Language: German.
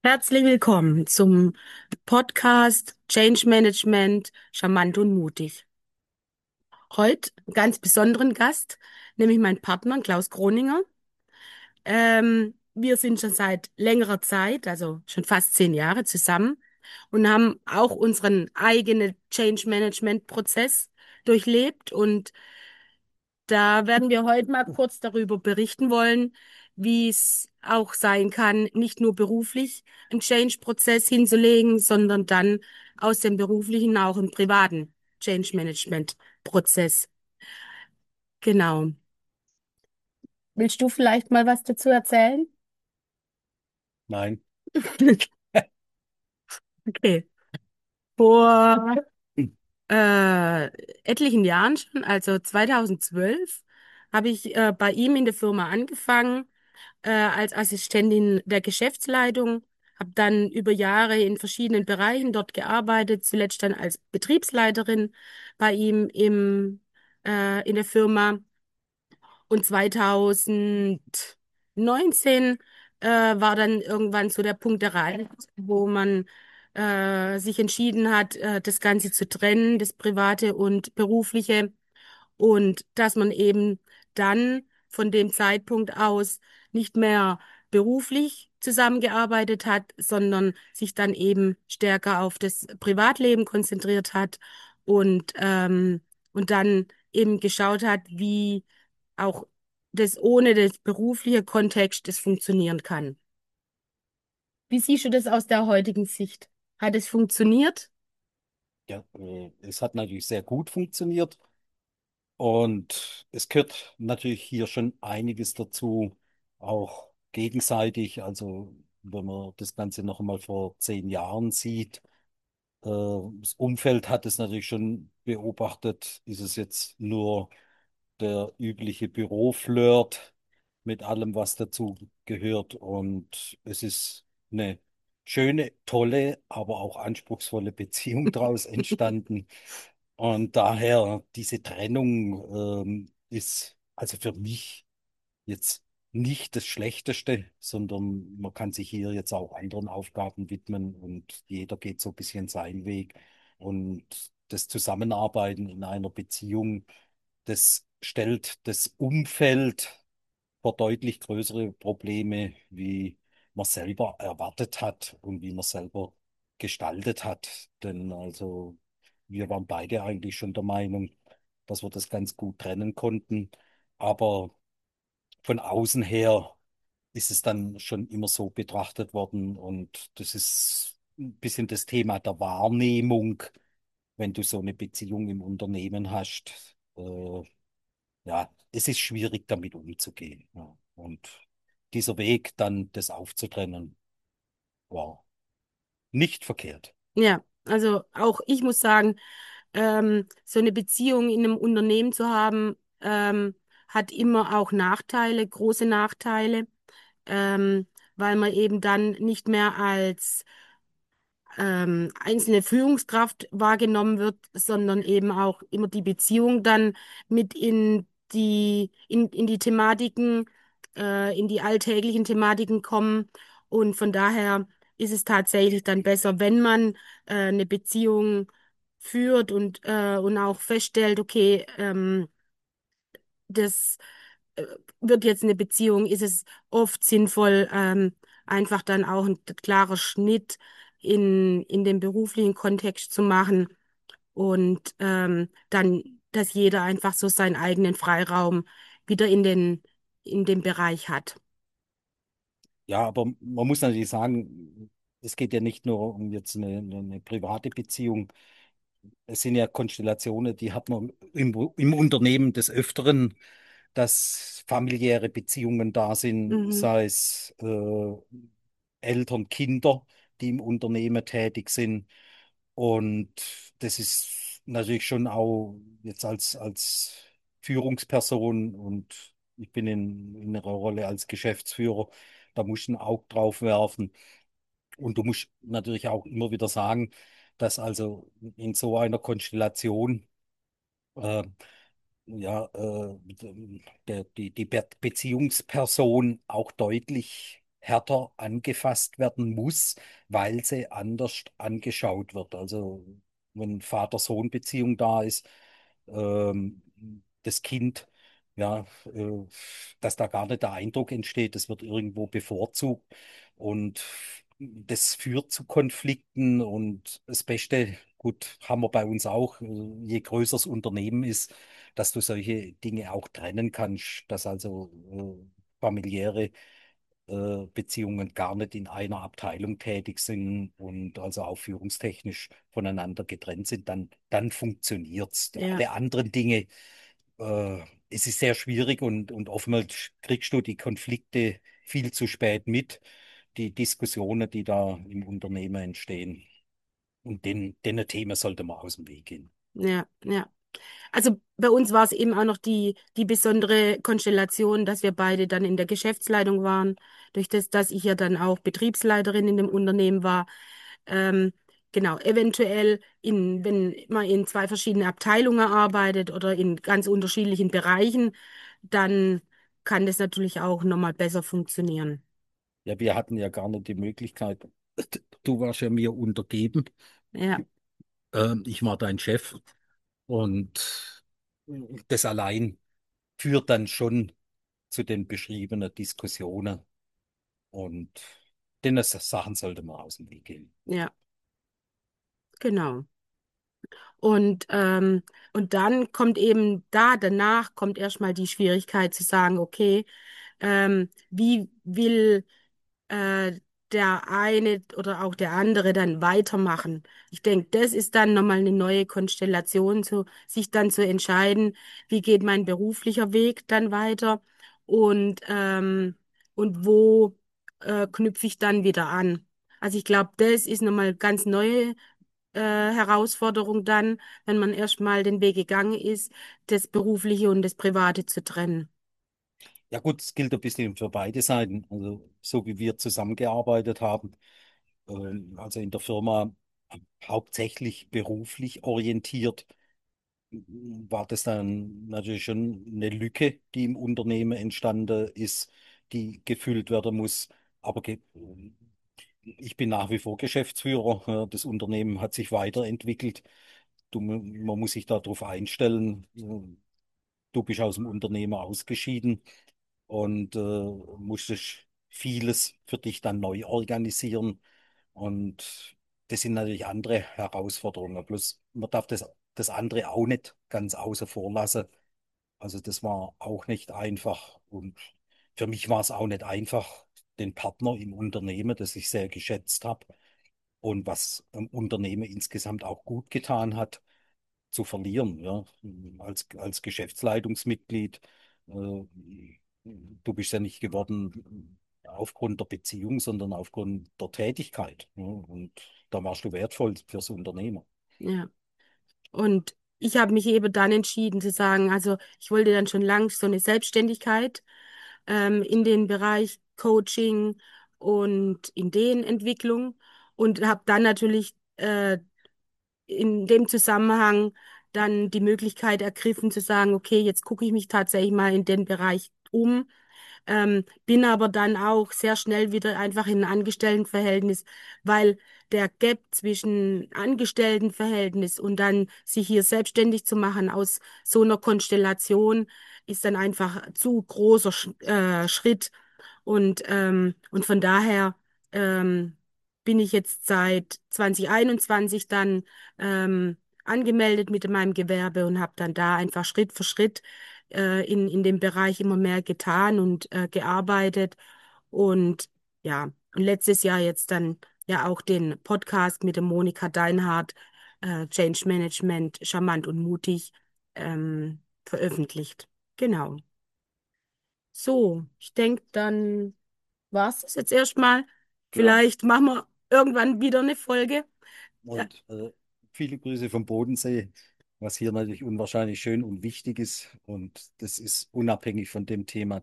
Herzlich willkommen zum Podcast Change Management Charmant und mutig. Heute einen ganz besonderen Gast, nämlich meinen Partner Klaus Groninger. Wir sind schon seit längerer Zeit, also schon fast 10 Jahre zusammen und haben auch unseren eigenen Change Management Prozess durchlebt, und da werden wir heute mal kurz darüber berichten wollen, wie es auch sein kann, nicht nur beruflich einen Change-Prozess hinzulegen, sondern dann aus dem beruflichen auch einen privaten Change-Management-Prozess. Genau. Willst du vielleicht mal was dazu erzählen? Nein. Okay. Vor äh, etlichen Jahren schon, also 2012, habe ich bei ihm in der Firma angefangen als Assistentin der Geschäftsleitung, habe dann über Jahre in verschiedenen Bereichen dort gearbeitet, zuletzt dann als Betriebsleiterin bei ihm in der Firma. Und 2019 war dann irgendwann so der Punkt erreicht, wo man sich entschieden hat, das Ganze zu trennen, das Private und Berufliche. Und dass man eben dann von dem Zeitpunkt aus nicht mehr beruflich zusammengearbeitet hat, sondern sich dann eben stärker auf das Privatleben konzentriert hat und dann eben geschaut hat, wie auch das ohne das berufliche Kontext das funktionieren kann. Wie siehst du das aus der heutigen Sicht? Hat es funktioniert? Ja, es hat natürlich sehr gut funktioniert und es gehört natürlich hier schon einiges dazu, auch gegenseitig. Also wenn man das Ganze noch einmal vor 10 Jahren sieht, das Umfeld hat es natürlich schon beobachtet. Ist es jetzt nur der übliche Büroflirt mit allem, was dazu gehört? Und es ist eine schöne, tolle, aber auch anspruchsvolle Beziehung daraus entstanden. Und daher diese Trennung ist also für mich jetzt nicht das Schlechteste, sondern man kann sich hier jetzt auch anderen Aufgaben widmen und jeder geht so ein bisschen seinen Weg. Und das Zusammenarbeiten in einer Beziehung, das stellt das Umfeld vor deutlich größere Probleme, wie man selber erwartet hat und wie man selber gestaltet hat. Denn also wir waren beide eigentlich schon der Meinung, dass wir das ganz gut trennen konnten. Aber von außen her ist es dann schon immer so betrachtet worden. Und das ist ein bisschen das Thema der Wahrnehmung, wenn du so eine Beziehung im Unternehmen hast. Ja, es ist schwierig, damit umzugehen. Ja. Und dieser Weg, dann das aufzutrennen, war nicht verkehrt. Ja, also auch ich muss sagen, so eine Beziehung in einem Unternehmen zu haben, hat immer auch Nachteile, große Nachteile, weil man eben dann nicht mehr als einzelne Führungskraft wahrgenommen wird, sondern eben auch immer die Beziehung dann mit in die Thematiken, in die alltäglichen Thematiken kommen. Und von daher ist es tatsächlich dann besser, wenn man eine Beziehung führt und auch feststellt, okay, das äh, wird jetzt eine Beziehung, ist es oft sinnvoll, einfach dann auch ein klarer Schnitt in den beruflichen Kontext zu machen und dann, dass jeder einfach so seinen eigenen Freiraum wieder in den Bereich hat. Ja, aber man muss natürlich sagen, es geht ja nicht nur um jetzt eine private Beziehung. Es sind ja Konstellationen, die hat man im Unternehmen des Öfteren, dass familiäre Beziehungen da sind, Mhm. sei es Eltern, Kinder, die im Unternehmen tätig sind. Und das ist natürlich schon auch jetzt als Führungsperson und ich bin in einer Rolle als Geschäftsführer, da musst du ein Auge drauf werfen. Und du musst natürlich auch immer wieder sagen, dass also in so einer Konstellation äh, ja, die Beziehungsperson auch deutlich härter angefasst werden muss, weil sie anders angeschaut wird. Also wenn Vater-Sohn-Beziehung da ist, ähm, das Kind, ja, dass da gar nicht der Eindruck entsteht, es wird irgendwo bevorzugt und das führt zu Konflikten und das Beste, gut, haben wir bei uns auch, je größer das Unternehmen ist, dass du solche Dinge auch trennen kannst, dass also familiäre Beziehungen gar nicht in einer Abteilung tätig sind und also auch führungstechnisch voneinander getrennt sind, dann funktioniert's. Ja, Alle anderen Dinge, äh, es ist sehr schwierig und oftmals kriegst du die Konflikte viel zu spät mit, die Diskussionen, die da im Unternehmen entstehen. Und den Themen sollte man aus dem Weg gehen. ja, ja. Also bei uns war es eben auch noch die besondere Konstellation, dass wir beide dann in der Geschäftsleitung waren, durch das, dass ich ja dann auch Betriebsleiterin in dem Unternehmen war. Ähm, genau, eventuell wenn man in zwei verschiedene Abteilungen arbeitet oder in ganz unterschiedlichen Bereichen, dann kann das natürlich auch nochmal besser funktionieren. Ja, wir hatten ja gar nicht die Möglichkeit. Du warst ja mir untergeben. Ja, Ich war dein Chef. Und das allein führt dann schon zu den beschriebenen Diskussionen. Und den Sachen sollte man aus dem Weg gehen. ja, genau. Und, und dann kommt eben danach kommt erstmal die Schwierigkeit zu sagen, okay, wie will äh, der eine oder auch der andere dann weitermachen? Ich denke, das ist dann nochmal eine neue Konstellation, sich dann zu entscheiden, wie geht mein beruflicher Weg dann weiter und wo knüpfe ich dann wieder an? Also ich glaube, das ist nochmal ganz neue Herausforderung dann, wenn man erstmal den Weg gegangen ist, das Berufliche und das Private zu trennen. Ja gut, es gilt ein bisschen für beide Seiten. Also so wie wir zusammengearbeitet haben, also in der Firma hauptsächlich beruflich orientiert, war das dann natürlich schon eine Lücke, die im Unternehmen entstanden ist, die gefüllt werden muss. Aber ich bin nach wie vor Geschäftsführer. Ja, das Unternehmen hat sich weiterentwickelt. Man muss sich darauf einstellen. Du bist aus dem Unternehmen ausgeschieden und musstest vieles für dich dann neu organisieren. Und das sind natürlich andere Herausforderungen. Bloß man darf das andere auch nicht ganz außer vor lassen. Also das war auch nicht einfach. Und für mich war es auch nicht einfach, den Partner im Unternehmen, das ich sehr geschätzt habe und was dem Unternehmen insgesamt auch gut getan hat, zu verlieren. Ja. Als Geschäftsleitungsmitglied, äh, du bist ja nicht geworden aufgrund der Beziehung, sondern aufgrund der Tätigkeit. Ja. Und da warst du wertvoll fürs Unternehmen. Ja. Und ich habe mich eben dann entschieden zu sagen, also ich wollte dann schon lang so eine Selbstständigkeit in den Bereich Coaching und Ideenentwicklung und habe dann natürlich in dem Zusammenhang dann die Möglichkeit ergriffen zu sagen, okay, jetzt gucke ich mich tatsächlich mal in den Bereich um. Bin aber dann auch sehr schnell wieder einfach in ein Angestelltenverhältnis, weil der Gap zwischen Angestelltenverhältnis und dann sich hier selbstständig zu machen aus so einer Konstellation ist dann einfach zu großer Schritt. Und von daher bin ich jetzt seit 2021 dann angemeldet mit meinem Gewerbe und habe dann da einfach Schritt für Schritt in dem Bereich immer mehr getan und gearbeitet. Und ja, und letztes Jahr jetzt dann ja auch den Podcast mit der Monika Deinhardt, Change Management, charmant und mutig, veröffentlicht. Genau. So, ich denke, dann war's das jetzt erstmal. Ja. Vielleicht machen wir irgendwann wieder eine Folge. Ja, Und viele Grüße vom Bodensee, was hier natürlich unwahrscheinlich schön und wichtig ist. Und das ist unabhängig von dem Thema,